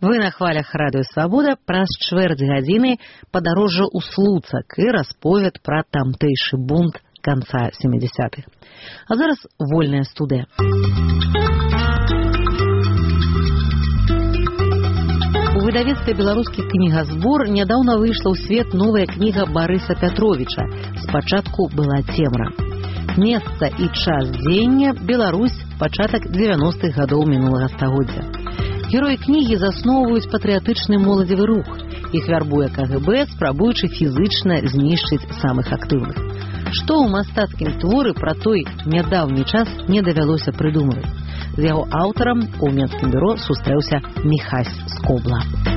Вы на хвалях радыё Свабода. Праз чвэрць гадзіны падарожжа ў Слуцак і расповед пра тамтэйшы бунт канца 70-х. А зараз вольная студыя. У выдавецтве «Беларускі кнігазбор» нядаўна выйшла ў свет новая кніга Барыса Пятровіча «Спачатку была цемра». Месца і час дзеяння – Беларусь, пачатак 90-х гадоў минулага стагоддзя. Героі кнігі засноўваюць патрыятычны моладзевы рух. Іх вярбуе КГБ, спрабуючы фізычна знішчыць самых актыўных. Што ў мастацкім творы пра той нядаўні час не давялося прыдумваць. З яго аўтарам у Менскім бюро сустрэўся Міхась Скобла.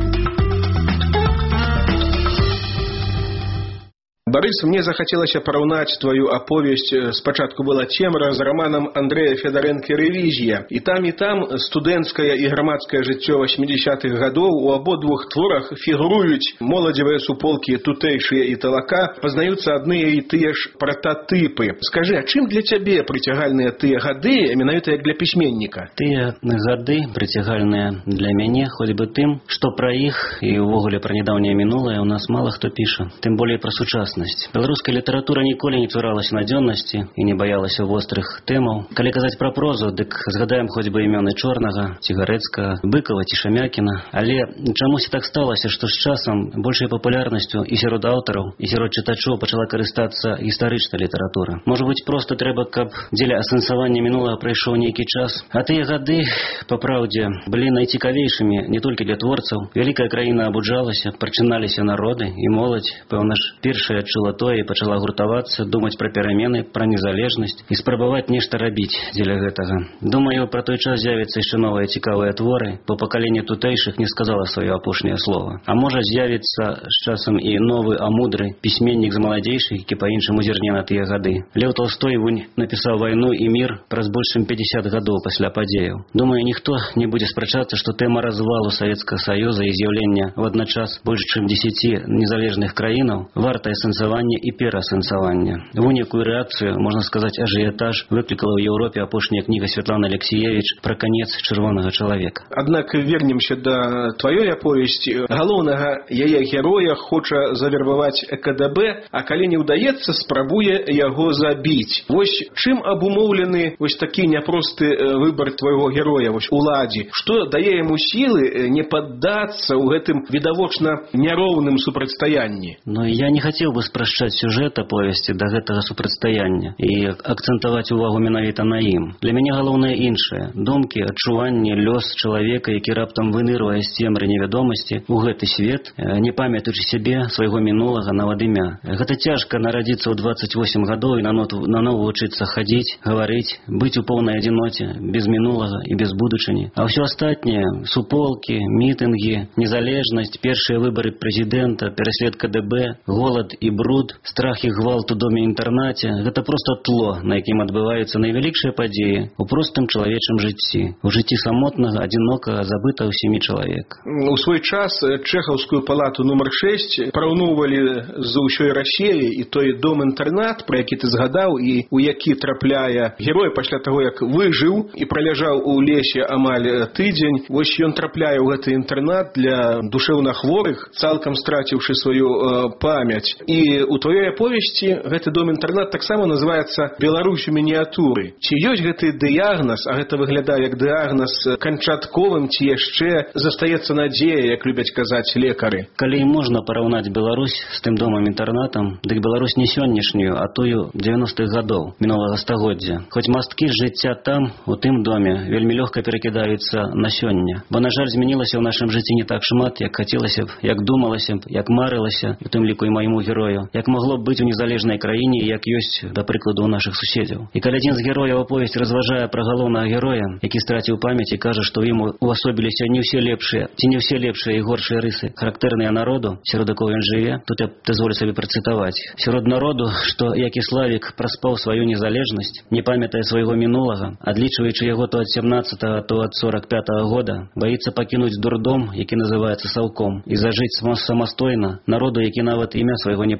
Борис, мне захотелось параўнаць твою аповесць «Спачатку была цемра» з романом Андрея Федоренко «Ревизия». И там студэнцкае і грамадскае жыццё 80-х гадоў у абодвух творах фігуруюць моладзевыя суполкі тутэйшыя і талака, пазнаюцца адныя і тыя ж прататыпы. Скажи, а чым для цябе прыцягальныя тыя гады, менавіта як для пісьменніка? Тыя гады прыцягальныя для мяне хоць бы тым, што пра іх і ўвогуле пра нядаўняе мінулае у нас мала хто піша, тым болей пра сучаснасць. Беларуская літаратура ніколі не цуралася надзённасці і не баялася вострых тэмаў. Калі казаць пра прозу, дык згадаем хоць бы імёны Чорнага, Цігарэцкага, Быкава ці Шамякіна. Але чамусь так сталася, што з часам большай папулярнасцю і сярод аўтараў, і сярод чытачоў пачала карыстацца гістарычная літаратура. Можа быць, проста трэба, каб дзеля асэнсавання мінулага прайшоў нейкі час. А тыя гады, па праўдзе, былі найцікавейшымі не толькі для творцаў. Вялікая краіна абуджалася, прачыналіся народы і моладзь, пэўна ж, першая чула тое і пачала гуртавацца, думаць пра перамены, пра незалежнасць і спрабаваць нешта рабіць дзеля гэтага. Думаю, пра той час з'явяцца яшчэ новыя цікавыя творы, бо пакаленне тутэйшых не сказала сваё апошняе слова. А можа з'явіцца з часам і новы, а мудры пісьменнік з маладзейшых, які па-іншаму зірне на тыя гады. Леў Толстой вунь напісаў «Вайну і мір» праз больш чым 50 гадоў пасля падзеяў. Думаю, ніхто не будзе спрачацца, што тэма развалу Савецкага Саюза і з'яўлення в адначас больш чым 10 незалежных краінаў вартая сэнсавання і пераасэнсавання. Вунь якую рэакцыю, можна сказаць, ажыятаж выклікала ў Еўропе апошняя кніга Святланы Алексіевіч пра канец чырвонага чалавека. Аднак вернемся да тваёй аповесці. Галоўнага яе героя хоча завербаваць КДБ, а калі не ўдаецца, спрабуе яго забіць. Вось чым абумоўлены вось такі няпросты выбар твайго героя вось уладзе? Што дае яму сілы не паддацца ў гэтым відавочна няроўным супрацьстаянні? Но я не хацеў бы спрашчаць сюжэт аповесці да гэтага супрацьстаяння і акцэнтаваць увагу менавіта на ім. Для мяне галоўнае іншае. Думкі, адчуванні, лёс чалавека, які раптам выныруе з цемры невядомасці ў гэты свет, не памятаючы сябе, свайго мінулага, нават імя. Гэта цяжка нарадзіцца ў 28 гадоў і наново вучыцца хадзіць, гаварыць, быць у поўнай адзіноце, без мінулага і без будучыні. А ўсё астатняе, суполкі, мітынгі, незалежнасць, першыя выбары прэзідэнта, пераслед КДБ, голад і бруд, страх і гвалт у доме-інтэрнаце – гэта проста тло, на якім адбываюцца найвялікшыя падзеі у простым чалавечым жыцці, у жыцці самотнага, адзінокага, забытага ўсімі чалавека. У свой час Чэхаўскую палату нумар 6 параўноўвалі з усёй Расіяй і той дом-інтэрнат, пра які ты згадаў, і у які трапляе герой пасля таго, як выжыў і праляжаў у лесе амаль тыдзень. Вось ён трапляе ў гэты інтэрнат для душэўна хворых, цалкам страціўшы сваю памяць. І у твоей аповесці гэты дом-інтэрнат таксама называецца «Беларусь у мініятуры». Ці ёсць гэты дыягназ, а гэта выглядае як дыягназ канчатковым, ці яшчэ застаецца надзея, як любяць казаць лекары? Калі можна параўнаць Беларусь з тым домам-інтэрнатам, дык Беларусь не сённяшнюю, а тую 90-х гадоў мінулага стагоддзя. Хоць масткі жыцця там, у тым доме, вельмі лёгка перакідаюцца на сёння. Бо, на жаль, змянілася ў нашым жыцці не так шмат, як хацелася б, як думалася б, як марылася, у тым ліку і майму герою, як могло б быць у незалежнай краіне, як ёсць, да прыкладу, у нашых суседзяў. І калі адзін з герояў аповесць разважае пра галоўнага героя, які страціў памяць і кажа, што ў ім увасобіліся не ўсе лепшыя, ці не ўсе лепшыя і горшыя рысы, характэрныя народу, сярод якога ён жыве, тут я дазволю сабе працытаваць. Сярод народу, што, як і Славік, праспаў сваю незалежнасць, не памятае свайго мінулага, адлічваючы яго то ад 17-го, то ад 45-го года, баіцца пакінуць дурдом, які называецца саўком, і зажыць самастойна, народу, які нават імя свайго не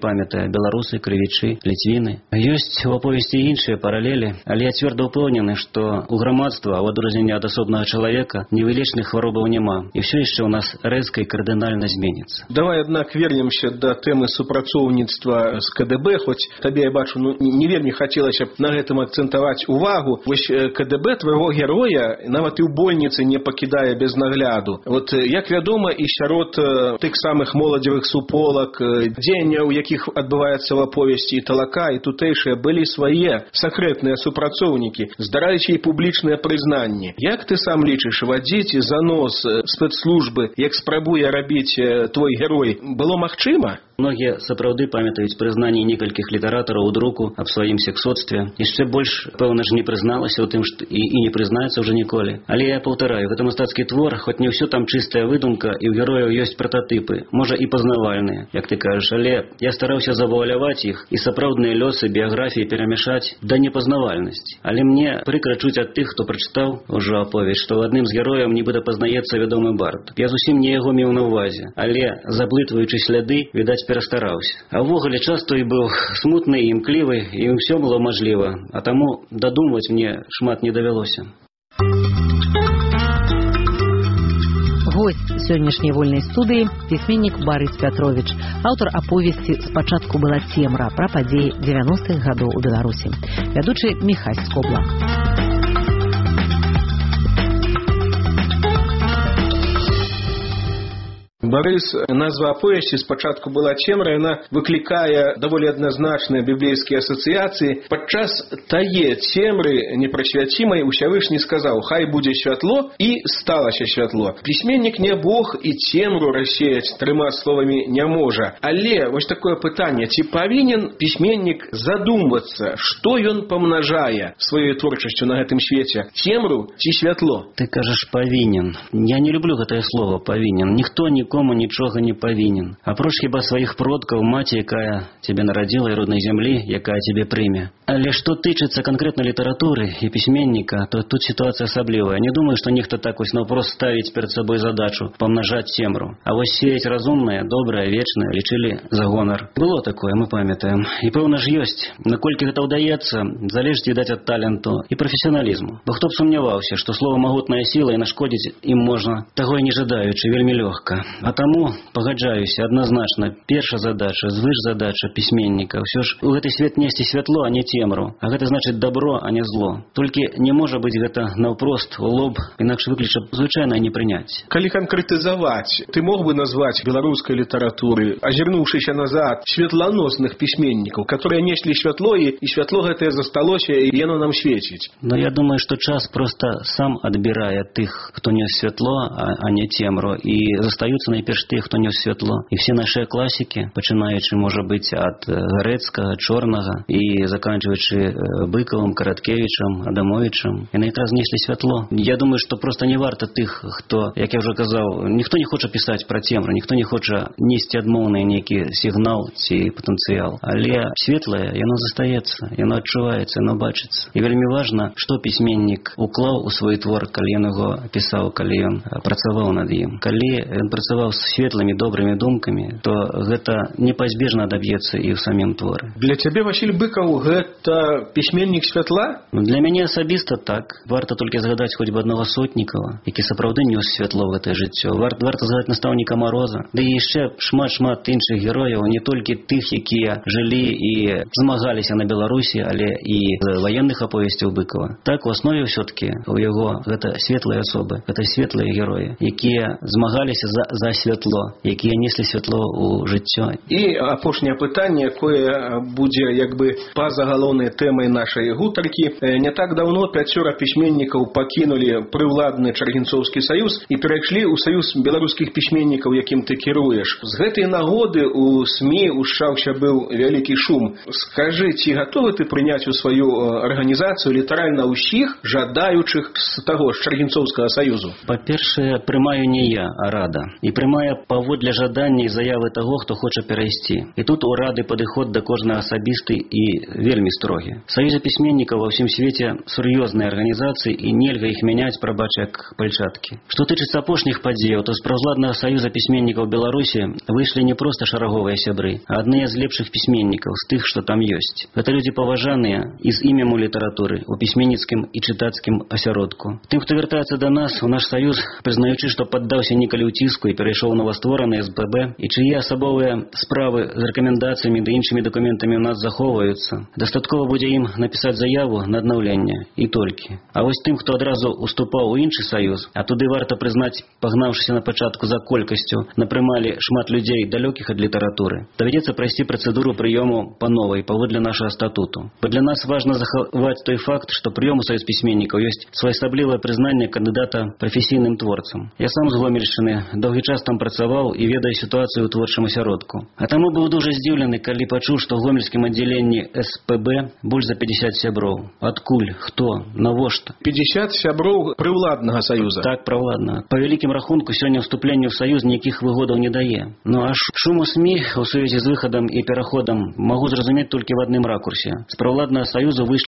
памятае, беларусы, крывічы, ліцвіны. Ёсць у аповесці іншыя паралелі, але я цвёрда ўпэўнены, што у грамадства, у адрозненне ад асобнага чалавека, невылечных хваробаў няма. І ўсё яшчэ ў нас рэзка і кардынальна зменіцца. Давай, аднак, вернемся да тэмы супрацоўніцтва з КДБ, хоць табе, я бачу, не вельмі хацелася б на гэтым акцэнтаваць увагу. Вось КДБ твайго героя нават і ў больніцы не пакідае без нагляду. Вот, як вядома, і сярод тых самых моладзевых суполак, дзеянняў, якіх адбываецца в аповесці, і талака, і тутэйшыя, былі свае сакрэтныя супрацоўнікі, здараліся і публічныя прызнанні. Як ты сам лічыш, вадзіць занос спецслужбы, як спрабуе рабіць твой герой, было магчыма? Многія сапраўды памятаюць прызнанні некалькіх літаратараў у друку аб сваім сексоцтве. Яшчэ больш, пэўна ж, не прызналася ў тым, што і не прызнаецца ўжо ніколі. Але я паўтараю, гэта мастацкі твор, хоць не ўсё там чыстая выдумка, і ў герояў ёсць прататыпы, можа і пазнавальныя, як ты кажаш, але я стараўся завуаляваць іх і сапраўдныя лёсы, біяграфіі перамяшаць да непазнавальнасці. Але мне прыкра чуць ад тых, хто прачытаў ужо аповесць, што ў адным з герояў нібыта пазнаецца вядомы бард. Я зусім не яго меў на ўвазе, але, заблытваючы сляды, відаць, перастараўся. А ўвогуле час той быў смутны і імклівы, і ўсё было мажліва, а таму дадумваць мне шмат не давялося. Гость сённяшняй вольнай студыі пісьменнік Барыс Пятровіч, аўтар аповесці «Спачатку была цемра» пра падзеі 90-х гадоў у Беларусі. Вядучы Міхась Скобла. Барыс, назва аповесці «Спачатку была цемра», яна выклікае даволі адназначныя біблейскія асацыяцыі. Падчас тае цемры непрасвяцімай Усявышні сказаў: «Хай будзе святло», і сталася святло. Пісьменнік не Бог і цемру рассеяць трыма словамі не можа. Але вось такое пытанне: ці павінен пісьменнік задумвацца, што ён памнажае сваёй творчасцю на гэтым свеце, цемру ці святло? Ты кажаш «павінен». Я не люблю гэтае слово «павінен». Ніхто нікому нічога не павінен. Апроч хіба сваіх продкаў, маці, якая цябе нарадзіла, і роднай зямлі, якая цябе прыме. Але што тычыцца канкрэтна літаратуры і пісьменніка, то тут сітуацыя асаблівая. Не думаю, што нехта так вось наўпрост ставіць перад сабой задачу памнажаць цемру. А вось сеяць разумнае, добрае, вечнае лічылі за гонар. Было такое, мы памятаем. І пэўна ж ёсць. Наколькі гэта ўдаецца, залежыць, відаць, ад таленту і прафесіяналізму. Бо хто б сумняваўся, што слова магутная сіла і нашкодзіць ім можна, таго і не жадаючы, вельмі лёгка. А таму, пагаджаюся, адназначна, першая задача, звышзадача пісьменніка ўсё ж у гэты свет несці святло, а не цемру. А гэта значыць добро, а не зло. Толькі не можа быць гэта наўпрост, у лоб, інакш выкліча звычайнае непрыняцце. Калі канкрэтызаваць, ты мог бы назваць беларускай літаратуры, азірнуўшыся назад, светланосных пісьменнікаў, которые неслі святло, і святло гэтае засталося, і яно нам свеціць? Но я думаю, што час проста сам адбірае тых, хто нес святло, а не цемру, і застаюцца найперш тых, хто нес святло. І все нашыя класікі, пачынаючы, можа быць, ад Гарэцкага, Чорнага і заканчваючы Быкавым, Караткевічам, Адамовічам, яны якраз неслі святло. Я думаю, што проста не варта тых, хто, як я ўжо казаў, ніхто не хоча пісаць пра цемру, ніхто не хоча несці адмоўны нейкі сігнал ці патэнцыял. Але светлае, яно застаецца, яно адчуваецца, яно бачыцца. І вельмі важна, што пісьменнік уклаў у свой твор, калі ён яго пісаў, калі ён працаваў над ім. Калі ён працаваў з светлымі, добрымі думкамі, то гэта непазбежна адаб'ецца і ў самім творы. Для цябе Васіль Быкаў гэта пісьменнік святла? Для мяне асабіста так. Варта толькі згадаць хоць бы аднаго Сотнікава, які сапраўды нёс святло ў гэтае жыццё. Варта згадаць настаўніка Мароза. Ды і яшчэ шмат іншых герояў, не толькі тых, якія жылі і змагаліся на Беларусі, але і з ваенных аповесцяў Быкава. Так, у аснове ўсё-такі у яго гэта светлыя асобы, гэта светлыя героі, якія змагаліся за святло, якія неслі святло ў жыццё. І апошняе пытанне, якое будзе як бы па-за галоўнай тэмай нашай гутаркі. Не так даўно 5 пісьменнікаў пакінулі прыўладны Чаргінцоўскі саюз і перайшлі ў саюз беларускіх пісьменнікаў, якім ты кіруеш. З гэтай нагоды у СМІ ушчаўся быў вялікі шум. Скажы, ці гатовы ты прыняць у сваю арганізацыю літаральна ўсіх жадаючых з таго ж Чаргінцоўскага саюзу? Па-першае, прымаю не я, а рада. І прымае паводле жадання і заявы таго, хто хоча перайсці. І тут урады падыход да кожнага асабісты і вельмі строгі. Саюзы пісьменнікаў ва ўсім свеце сур'ёзныя арганізацыі і нельга іх мяняць, прабач, як пальчаткі. Што тычыцца апошніх падзеяў, то з праўзладнага саюза пісьменнікаў Беларусі выйшлі не проста шараговыя сябры, а адныя з лепшых пісьменнікаў, з тых, што там ёсць. Гэта людзі паважаныя і з імем у літаратуры, у пісьменніцкім і чытацкім асяродку. Тым, хто вяртаецца да нас, у наш саюз, прызнаючы, што паддаўся некалі ўціску і перайшоў новаствораны СББ, і чые асабовыя справы з рэкамендацыямі ды іншымі дакументамі ў нас захоўваюцца, дастаткова будзе ім напісаць заяву на аднаўленне і толькі. А вось тым, хто адразу уступаў у іншы саюз, а туды варта прызнаць, пагнаўшыся на пачатку за колькасцю, напрымалі шмат людзей далёкіх ад літаратуры, давядзецца прайсці працэдуру прыёму па новай, паводле нашага статуту. Бо для нас важна захаваць той факт, што прыём у саюз пісьменнікаў ёсць своеасаблівае прызнанне кандыдата прафесійным творцам. Я сам з Гомельшчыны, доўгі час там працаваў і ведаю сітуацыю ў творчым асяродку. А таму быў дужа здзіўлены, калі пачуў, што ў гомельскім аддзяленні СПБ больш за 50 сяброў. Адкуль? Хто? Навошта? 50 сяброў прыўладнага саюза. Так, праўладнага. Па вялікім рахунку сёння ўступленне ў саюз ніякіх выгодаў не дае. Ну а шуму СМІ у сувязі з выхадам і пераходам магу зразумець толькі в адным ракурсе. З праўладнага саюзу выйшлі